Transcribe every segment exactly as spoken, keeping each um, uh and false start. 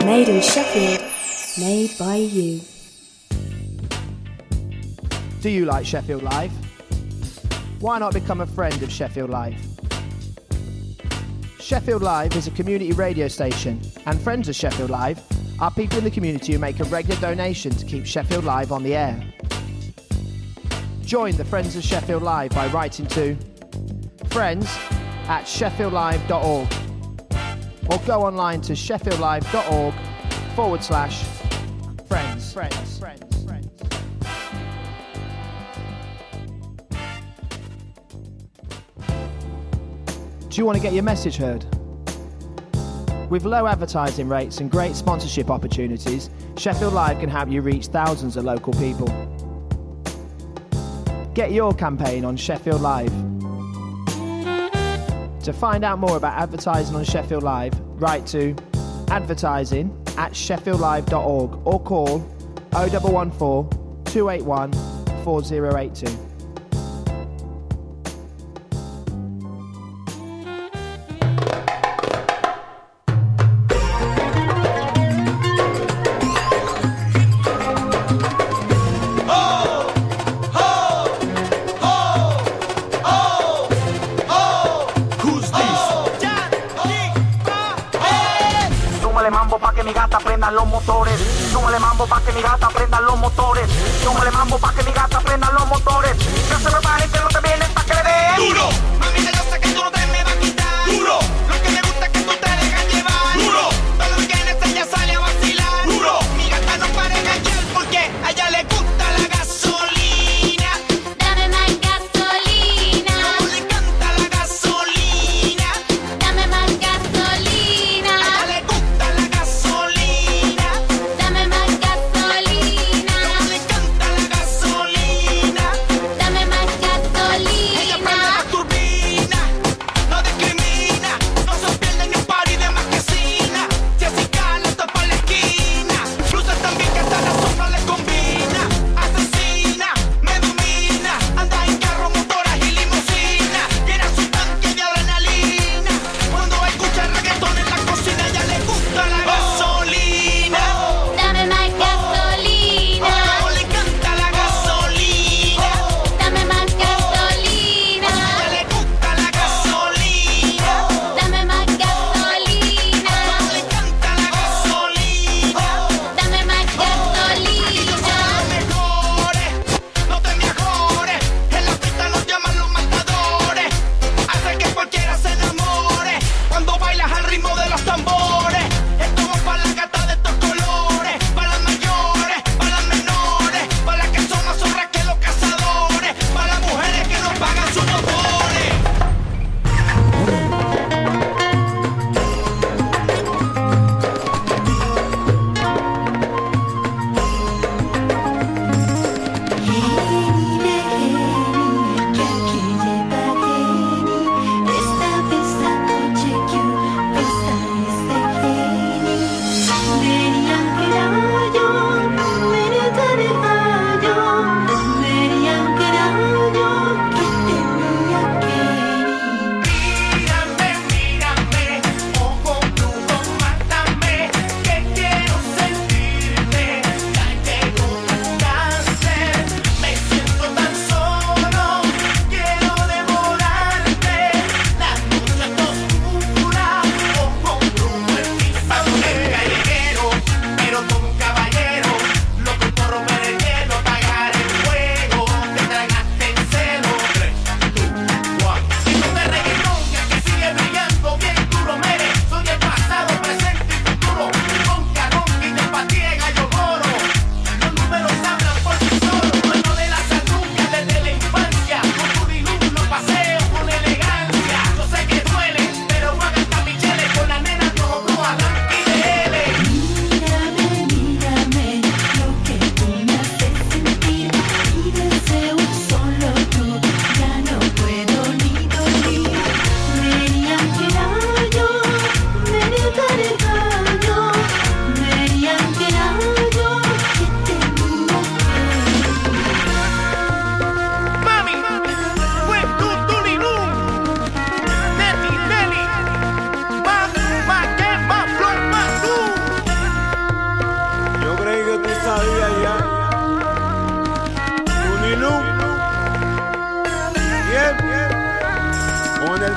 Made in Sheffield, made by you. Do you like Sheffield Live? Why not become a friend of Sheffield Live? Sheffield Live is a community radio station, and friends of Sheffield Live are people in the community who make a regular donation to keep Sheffield Live on the air. Join the Friends of Sheffield Live by writing to friends at sheffield live dot org or go online to sheffield live dot org forward slash friends. Friends. Friends. Friends. Do you want to get your message heard? With low advertising rates and great sponsorship opportunities, Sheffield Live can help you reach thousands of local people. Get your campaign on Sheffield Live. To find out more about advertising on Sheffield Live, write to advertising at sheffield live dot org or call oh one one four, two eight one, four oh eight two. Los motores, súmale mambo pa' que mi gata prenda los motores, súmale mambo pa' que mi gata prenda los motores, que se preparen que no te vienen pa' que le den duro, mami yo sé que tú no te me vas a quitar, duro, lo que me gusta es que tú te dejas llevar, duro, todo lo que en ella sale a vacilar, duro, mi gata no para engañar porque a ella le gusta la gasolina, dame más gasolina, como le encanta la gasolina, dame más gasolina, a ella le gusta la gasolina. Dame más gasolina. Como le encanta la gasolina. Dame más gasolina. Ella prende la turbina.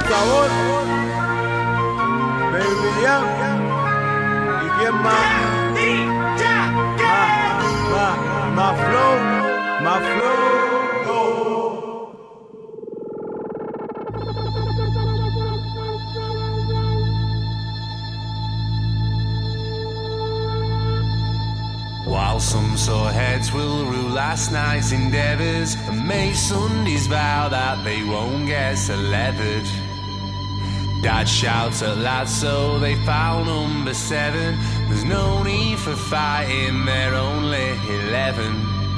sabor, baby, yeah. ¿Y quién más? Más, más flow, más flow. While some sore heads will rule last night's endeavours, and may Sundays vow that they won't get so leathered. Dad shouts at lads, so they foul number seven. There's no need for fighting, they're only eleven.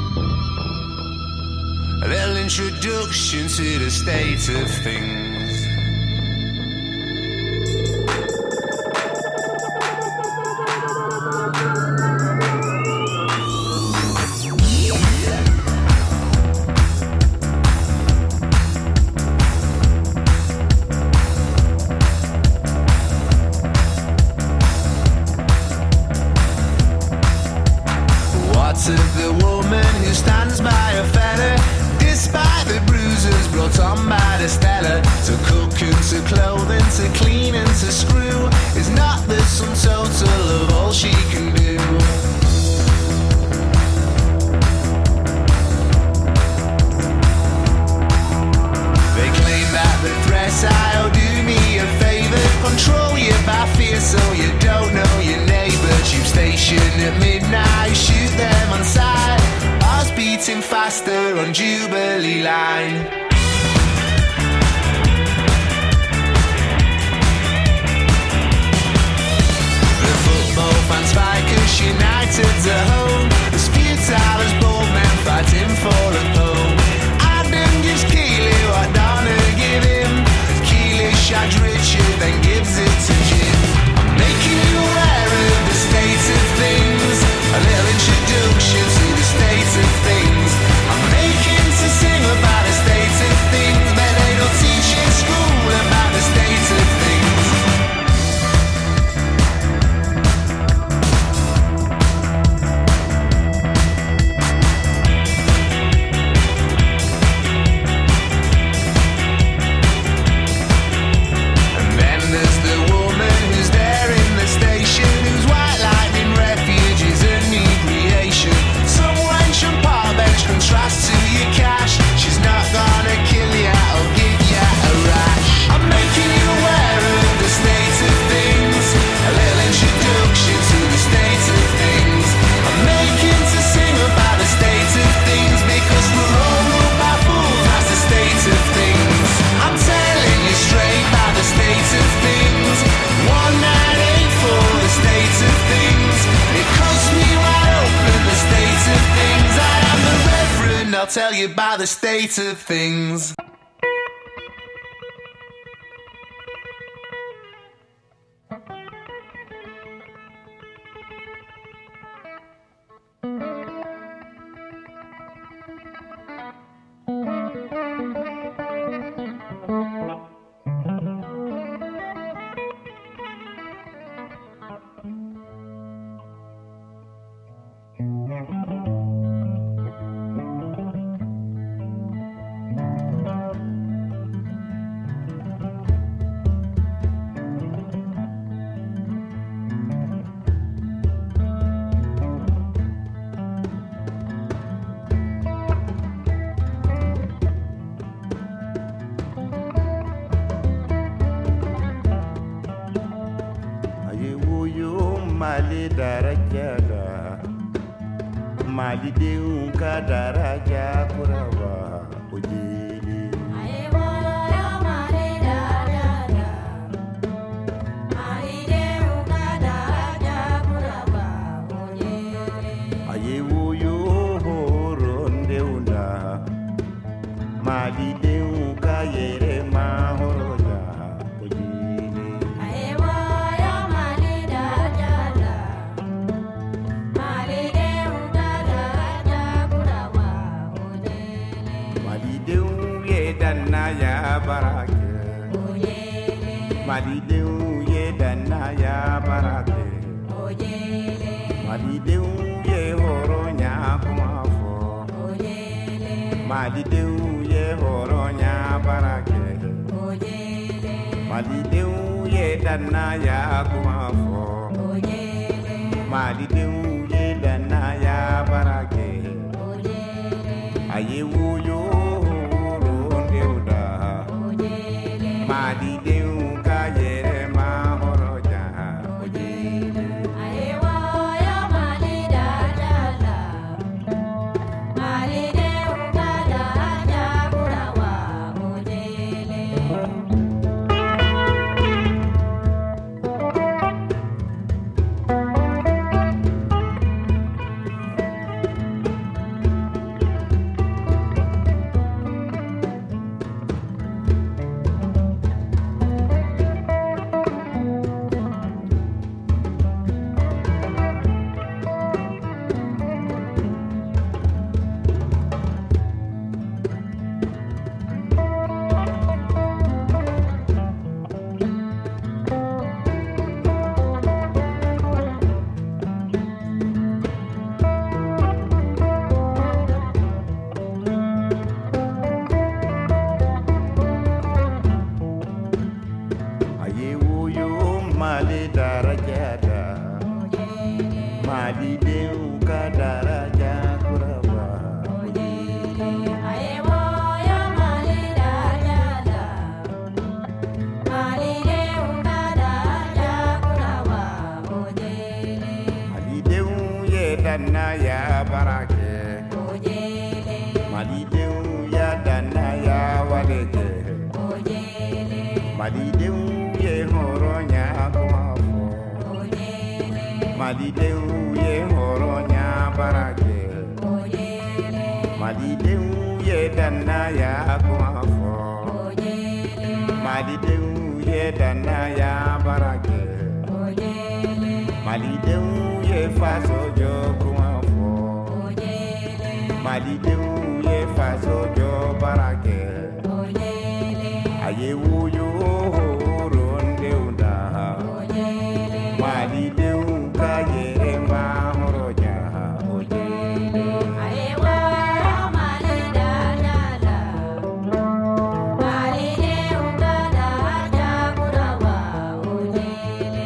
A little introduction to the state of things. Of the woman who stands by a fella, despite the bruises brought on by the Stella. To cook and to clothe and to clean and to screw is not the sum total of all she can do. They claim that the threats I owe do me a favour, control you by fear so you don't know your neighbour. Tube station at midnight, shoot them on sight. Ours beating faster on Jubilee line. The football fans fight 'cause United's at home. As futile as bold men fighting for a home. Adam gives Keeley what Donna give him. Keeley shags Richard, then gives it to Jim. I'm making you aware of the state of things. A little introduction to the state of things. I'm making to sing about the state of things, but they don't teach in school about the state of things. And then there's the woman who's there in the station, whose white lightning refuge is a new creation. Some wench and park bench contrast to your cash. She's not gonna kill ya or give ya a rash. I'm making you aware of the state of things. A little introduction to the state of things. I'm making to sing about the state of things, because we're all ruled by fools. That's the state of things. I'm telling you straight about the state of things. One nine eight for the state of things. It cuts me wide open, the state of things. I am the Reverend, I'll tell you about the state of things. Mali darajada, Mali deunka daraja kuraba ojili. Ayewo yo horonde una, Mali deunka yere mahoroja ojili. Ya barake, Madideu ye dana ya barake, Madideu ye horonya kumafo, Madideu ye horonya barake, Malidenw ye danaya kuma fɔ Malidenw ye danaya baara kɛ a ye woyo rondenw da Malidenw ka yɛrɛma hɔrɔnya o jele a ye woyo Mali dada la Malidenw ka dada kura wa o jele a ye woyo Mali daraja da Malidenw ka daraja kuraba a ye woyo Mali dada la Malidenw ka dada kura wa o jele Malidenw ye danaya baara kɛ o jele Malidenw ya danaya wale kɛ o jele Malidenw ye hɔrɔnya kuma fɔ o jele Malidenw ye hɔrɔnya baara kɛ o jele Malidenw ye danaya kuma fɔ o jele Malidenw ye danaya baara kɛ o jele Malidenw ye faso jɔ kuma fɔ o jele Malidenw ye faso jɔ baara kɛ o jele a ye woyo rondenw da o jele Malidenw ka yɛrɛma hɔrɔnya o jele a ye woyo Mali dada la Malidenw ka dada kura wa o jele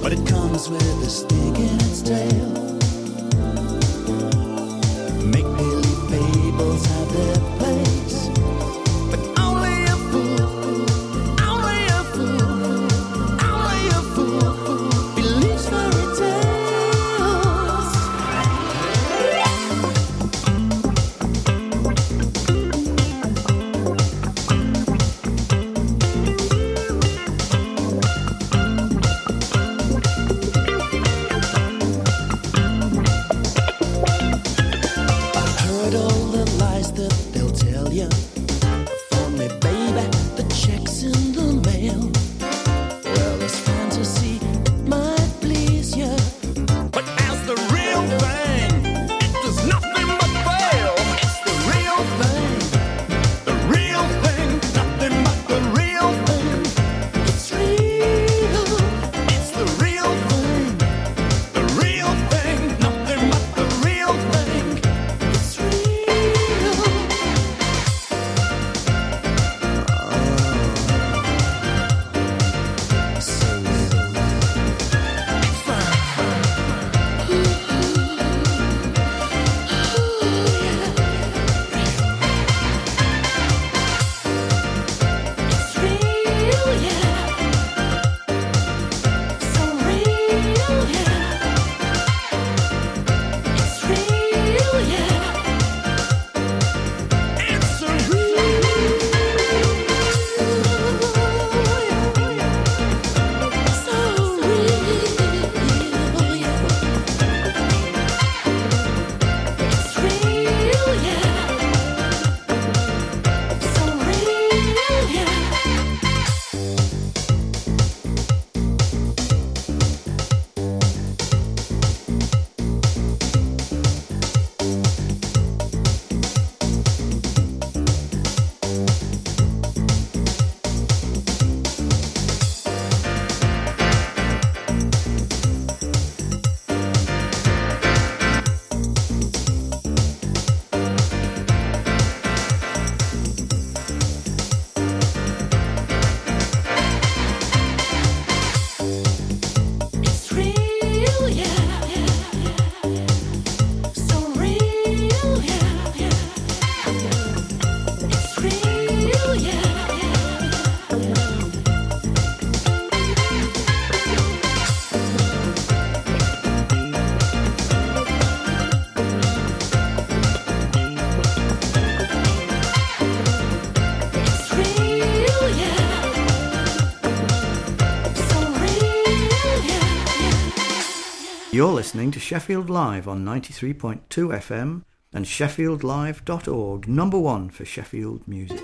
but it comes with a stick in its tail. Make-believe fables have their place, but only a fool, only a fool, only a fool believes fairy tales. You're listening to Sheffield Live on ninety-three point two F M and sheffield live dot org, number one for Sheffield music.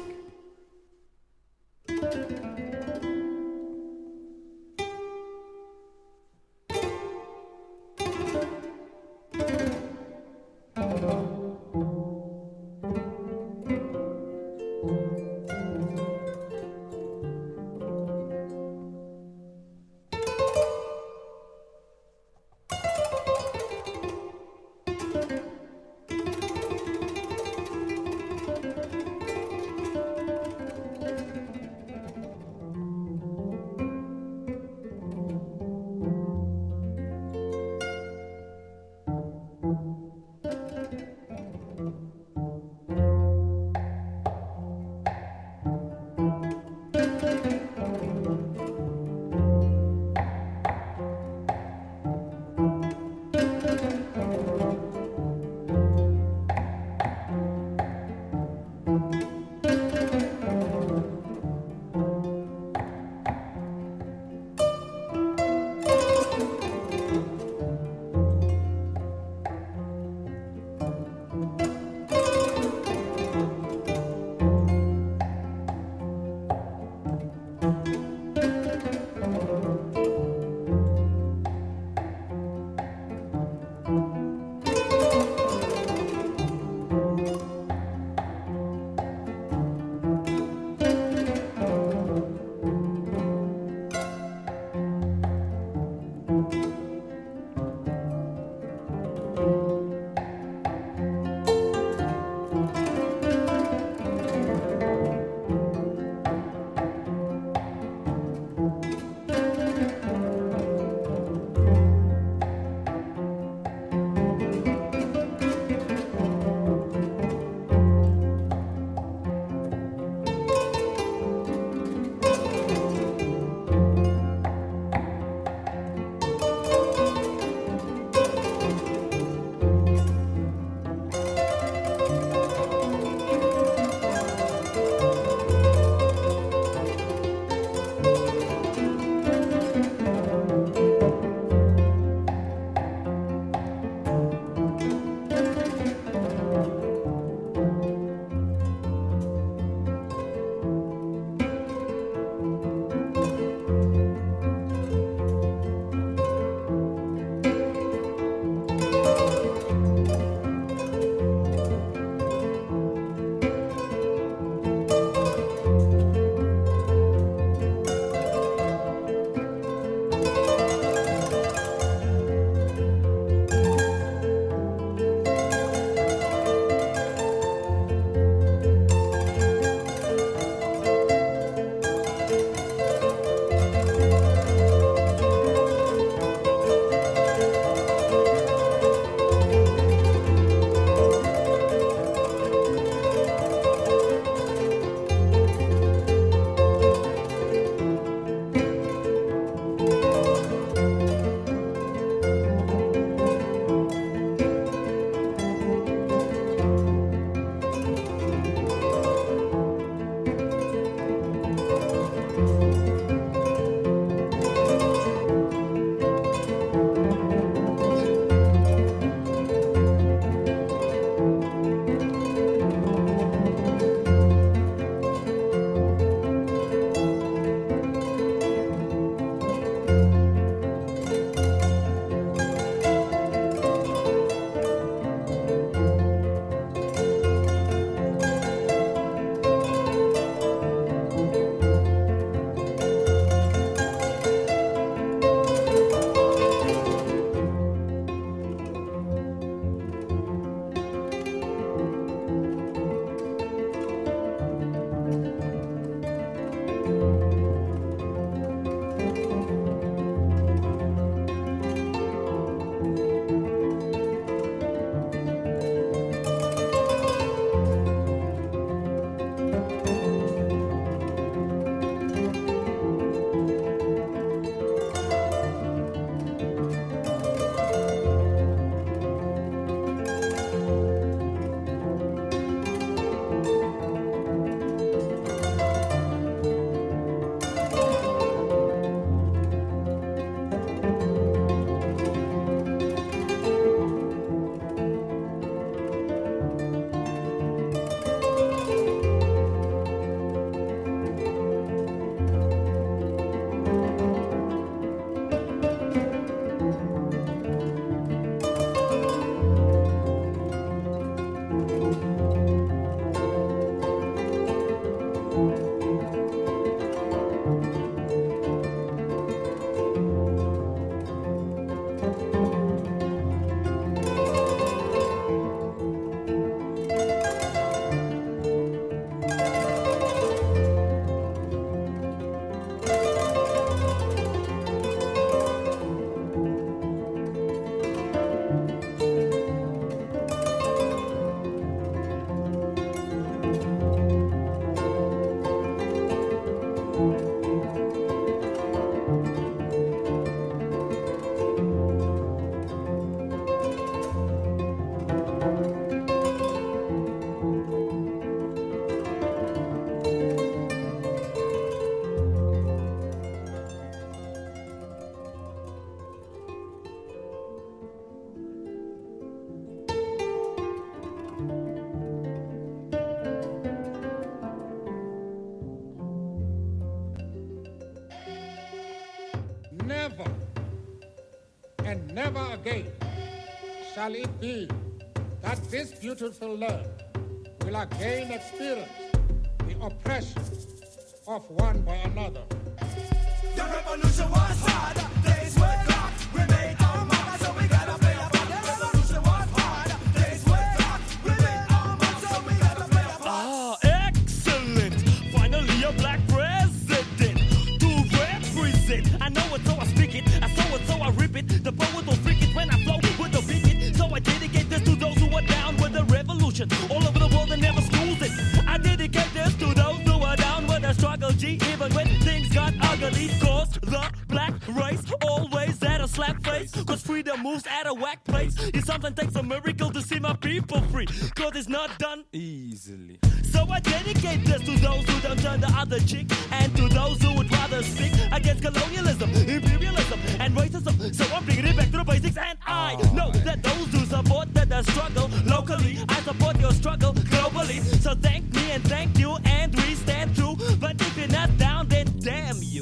and never again shall it be that this beautiful land will again experience the oppression of one by another. The revolution was hard, days were dark, we made our mark, so we gotta play a part. The revolution was hard, days were dark, we made our mark, so we gotta play a part. Ah, excellent! Finally a black president to represent. I know it, so I speak it. I saw it, so I rip it. The poet will freak it when I flow with the beat it. So I dedicate this to those who are down with the revolution all over the world and never schools it. I dedicate this to those who are down with the struggle, G, even when things got ugly. Cause the black race always at a slap face. Cause freedom moves at a whack place. It sometimes takes a miracle to see my people free. Cause it's not done easily. So I dedicate this to those who don't turn the other cheek, and to those who would rather speak against colonialism, imperialism, and racism. So I'm bringing it back to the basics, and I know that those who support that the struggle locally, I support your struggle globally. So thank me and thank you, and we stand through. But if you're not down, then damn you.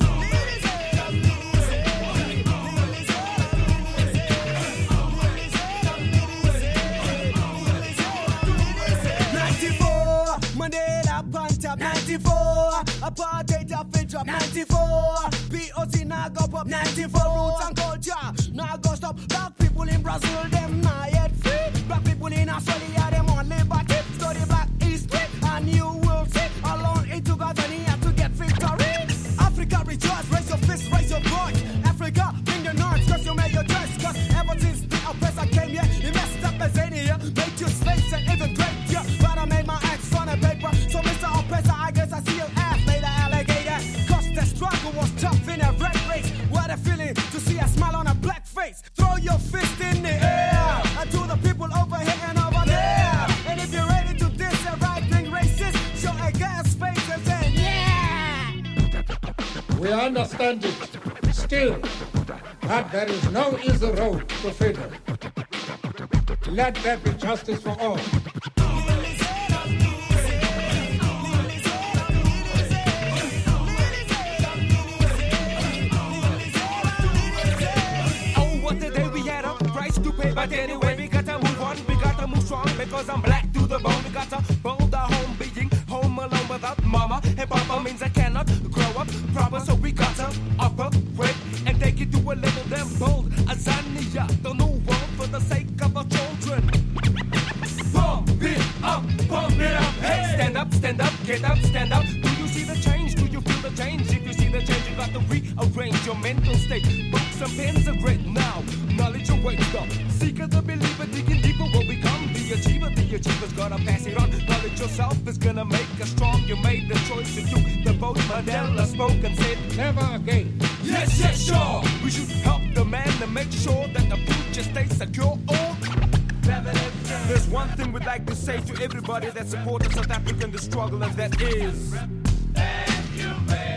ninety-four, Mandela punt up ninety-four, apartheid up and drop ninety-four, P O C now go up ninety-four, roots and culture now go stop. Black people in Brazil, them not yet free. Black people in Australia, them on liberty. Study black history and you will see. Alone in Tanzania to get victory. Africa rejoice, raise your fist, raise your voice. Africa, bring your north, cause you made your choice. Cause ever since the oppressor came here, he messed up Tanzania, made you slaves and even great, yeah. But I made my X on a paper, so Mister Oppressor, I guess I see your ass made an alligator. Cause the struggle was tough in a red race. What a feeling to see a smile on a black face. Throw your fist in the air, and to the people over here and over there. And if you're ready to diss a right-wing racist, show a gas face and say, yeah! We understand it still that there is no easy road to freedom. Let there be justice for all. Oh, what the day we had a price to pay, but anyway, we gotta move on, we gotta move strong, because I'm black to the bone. We gotta build our home being home alone without mama and papa means I cannot grow up proper, so we gotta operate and take it to a level damn bold. Azania, the new world for the sake of our children. Pump it up, pump it up, hey! Stand up, stand up, get up, stand up. Do you see the change? Do you feel the change? If you see the change, you got to rearrange your mental state. Books and pens are great now. Knowledge awaits up. Seeker the believer, digging deeper will become the achiever. The achiever's gotta pass it on. Knowledge yourself is gonna make us strong. You made the choice to do the vote. Mandela spoke and said, never again. Yes, yes, sure. We should help the man to make sure that the future stays secure. Oh, there's one thing we'd like to say to everybody that supports South Africa in the struggle, and that is thank you, baby.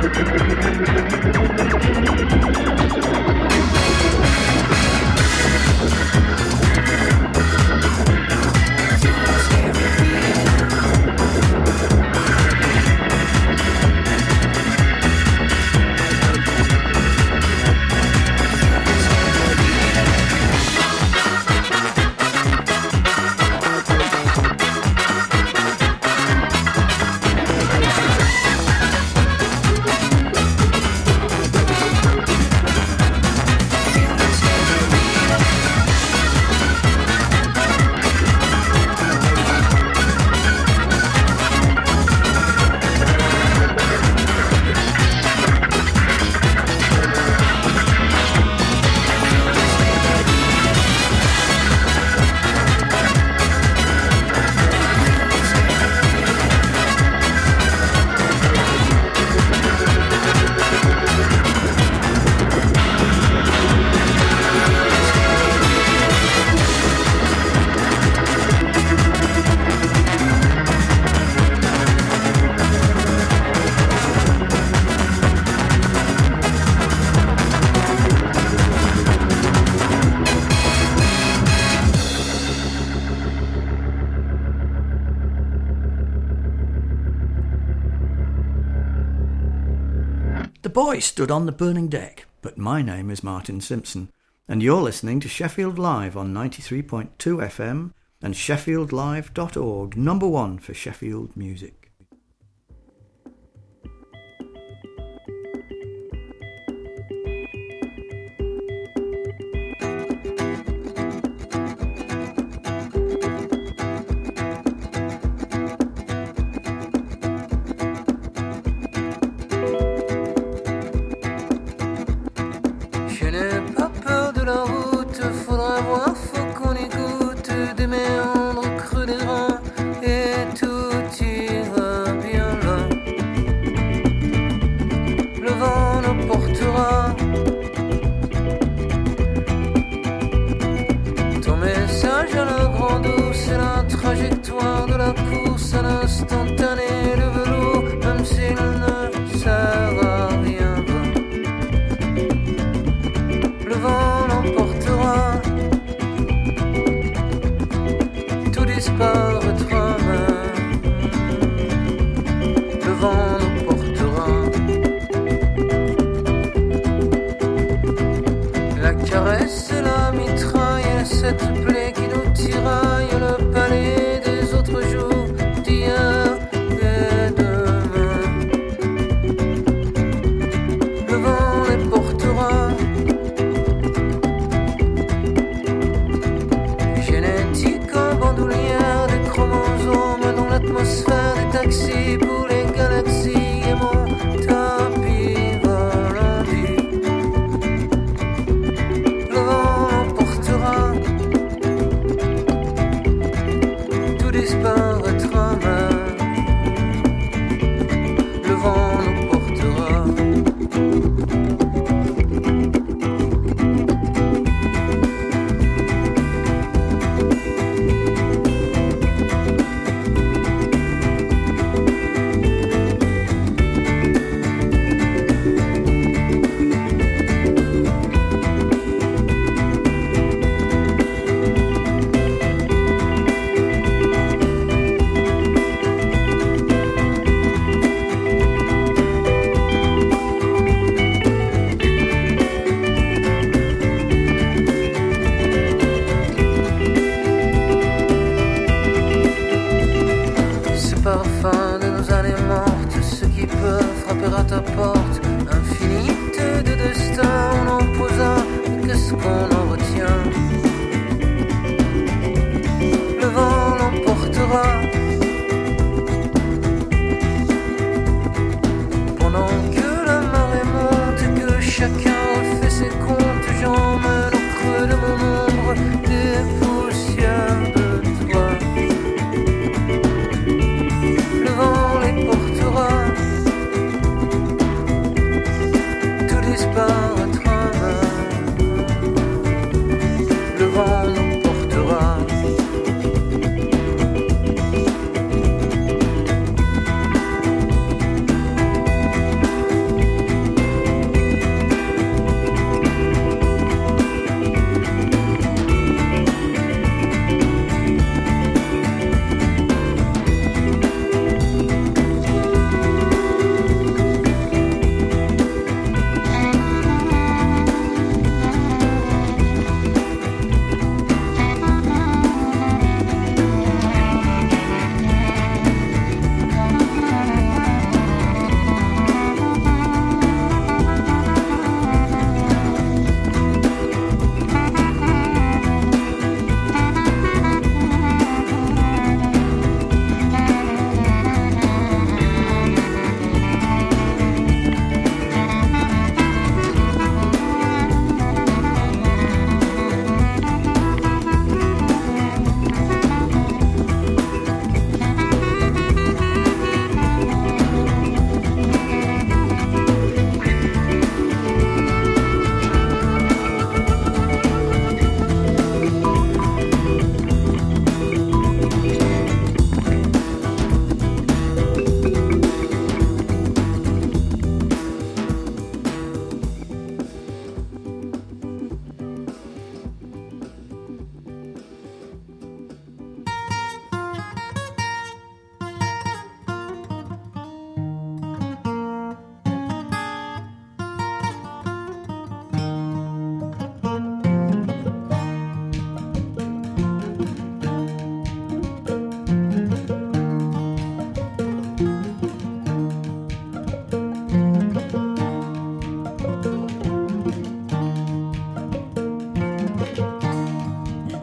boy stood on the burning deck, but my name is Martin Simpson, and you're listening to Sheffield Live on ninety-three point two F M and sheffield live dot org, number one for Sheffield music.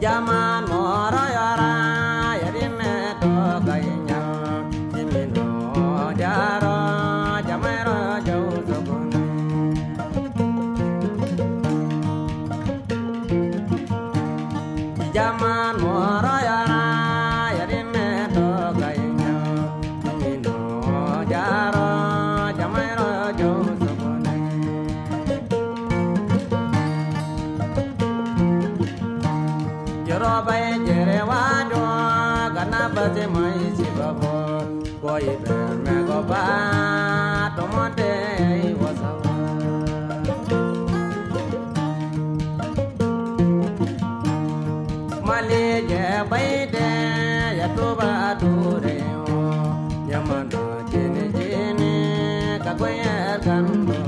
Jaman moro yara yarime to kainya dimino jaro jamero jau sokun Jaman moro yara yarime to kainya dimino jaro jamero jau sokun Yoro bay jere wajo gana bate mai sibabo koi ben me go ba tomote wasa Mali je bay de ya to ba dure o yamano jene jene ka koya kando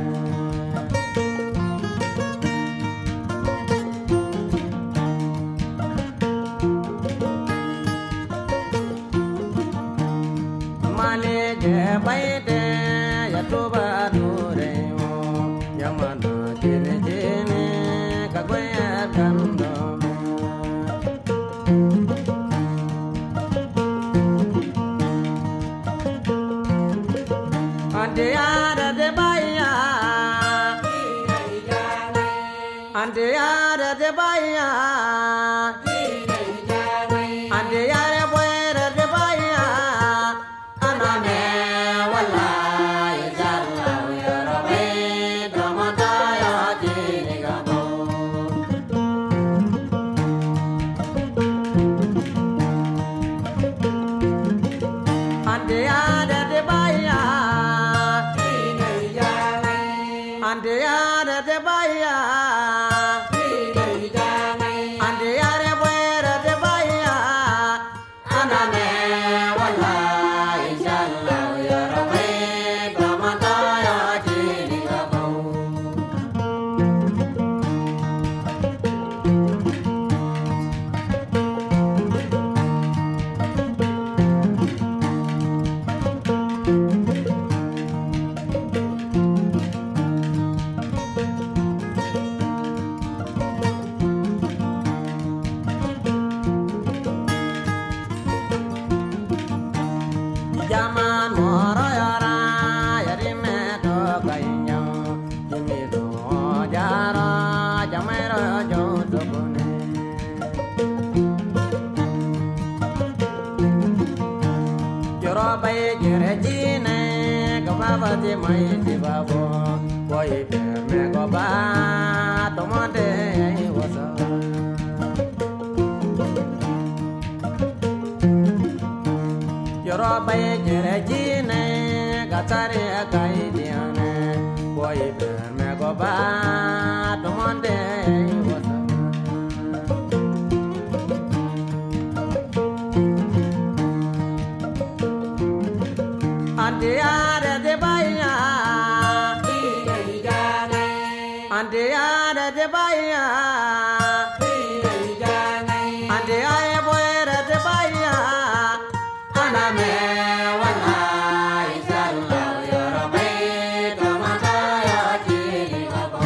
Baide ya toba dure o yamano jene jene kagoya kando Ande ara de baya Ande ara de baya Ande ara buera de baya Anane Bate mai sibabo koi per me go ba tomote wasa Yoro bay jere jine gatare kai diane koi per me go ba tomote wasa Ande ara de baya Ande ara de baya Ande ara buera de baya Aname wala isalla yoro be kamata ya kiri gabo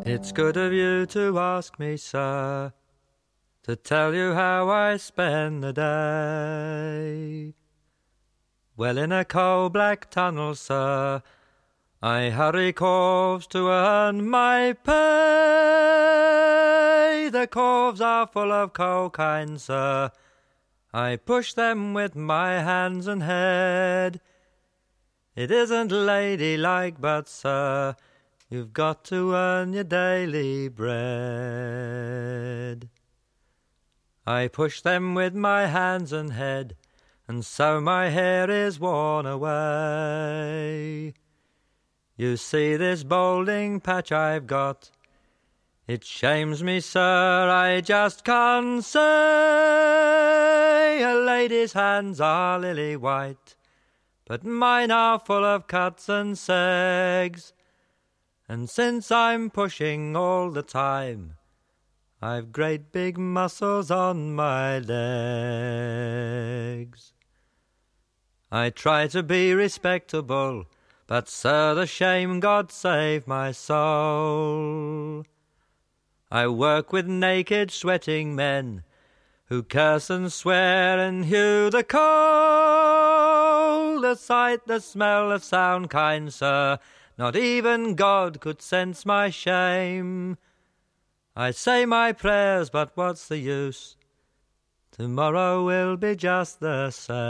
It's good of you to ask me, sir, to tell you how I spend the day. Well, in a coal-black tunnel, sir, I hurry corves to earn my pay. The corves are full of cocaine, sir. I push them with my hands and head. It isn't ladylike, but, sir, you've got to earn your daily bread. I push them with my hands and head, and so my hair is worn away. You see this balding patch I've got? It shames me, sir, I just can't say. A lady's hands are lily white, but mine are full of cuts and sags. And since I'm pushing all the time, I've great big muscles on my legs. I try to be respectable, but, sir, the shame, God save my soul. I work with naked, sweating men who curse and swear and hew the coal. The sight, the smell, the sound, kind sir, not even God could sense my shame. I say my prayers, but what's the use? Tomorrow will be just the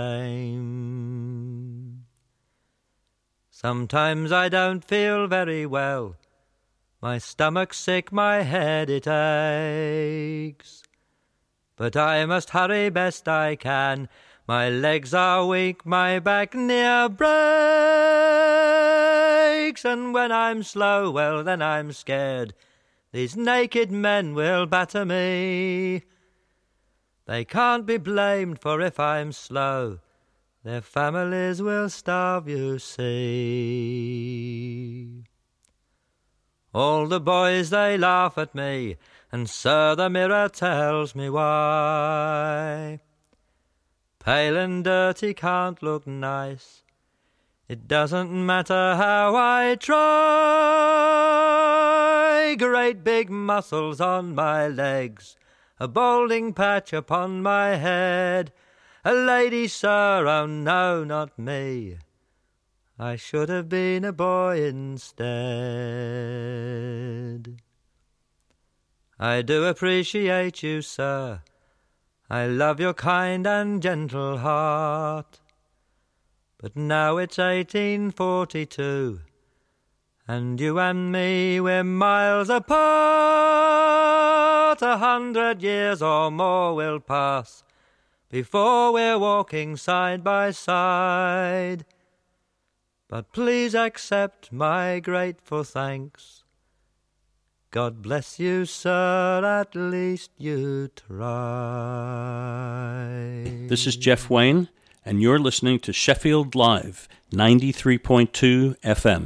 same. Sometimes I don't feel very well. My stomach's sick, my head it aches. But I must hurry best I can. My legs are weak, my back near breaks. And when I'm slow, well then I'm scared. These naked men will batter me. They can't be blamed, for if I'm slow, their families will starve, you see. All the boys, they laugh at me, and sir, the mirror tells me why. Pale and dirty, can't look nice. It doesn't matter how I try. Great big muscles on my legs, a balding patch upon my head. A lady, sir, oh no, not me. I should have been a boy instead. I do appreciate you, sir. I love your kind and gentle heart. But now it's eighteen forty-two, and you and me, we're miles apart. A hundred years or more will pass before we're walking side by side. But please accept my grateful thanks. God bless you, sir, at least you tried. This is Jeff Wayne, and you're listening to Sheffield Live, ninety-three point two F M.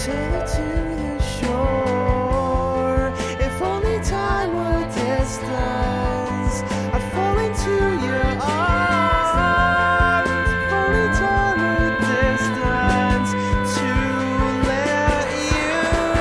sail to the shore. If only time were distance, I'd fall into your arms. If only time were distance to let you.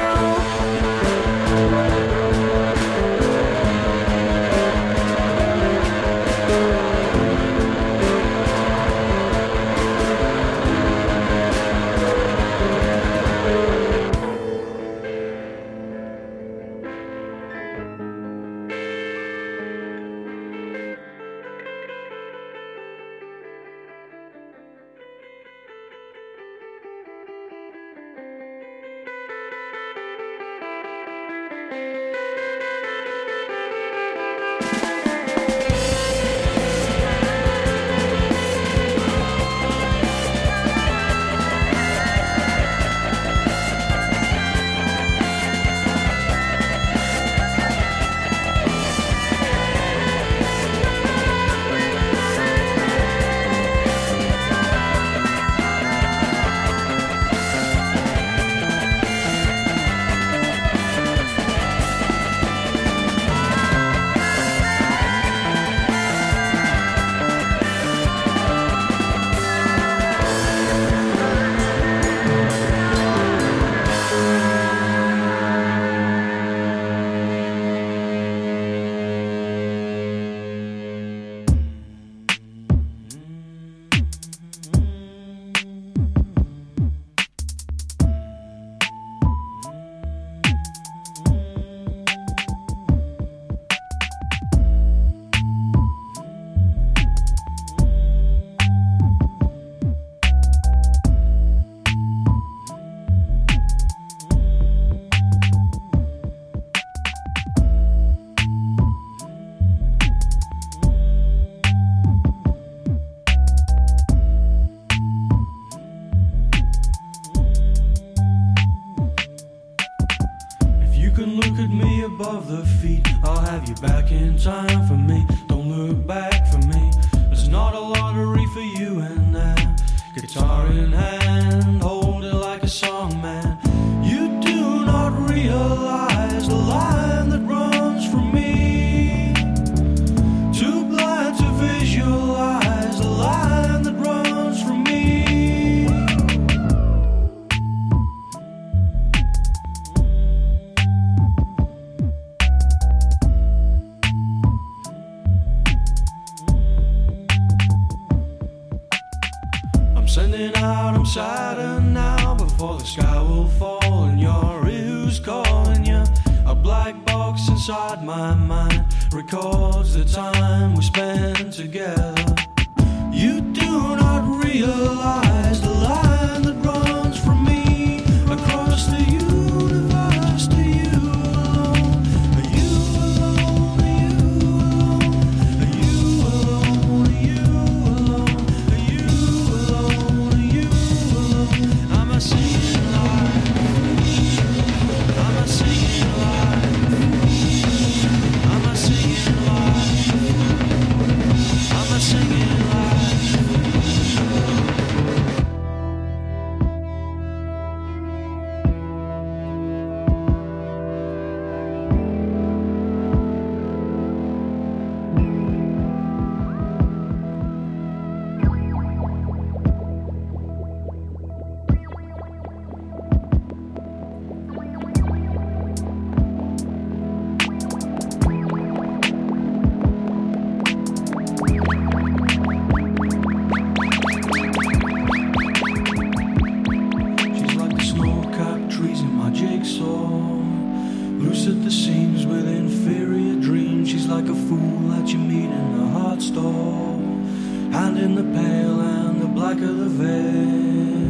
Above the feet, I'll have you back in time for me. Don't look back for me. There's not a lottery for you and I. Guitar in hand, hold it like a song, man. You do not realize the line that runs from me. Too blind to visualize the line that runs from me. Sending out, I'm saddened now before the sky will fall and your ears calling you. A black box inside my mind records the time we spent together. You do not realize the line that runs from me across the universe to you alone. Are you alone? Are you alone? Are you alone? Are you alone? Are you alone? Are you alone? I'm a singing live. I'm a singing live. I'm a singing live. I'm a singing live. She's like the snow-capped trees in my jigsaw, loose at the seams with inferior dreams. She's like a fool that you meet in a hard store, hand in the pale and the black of the veil.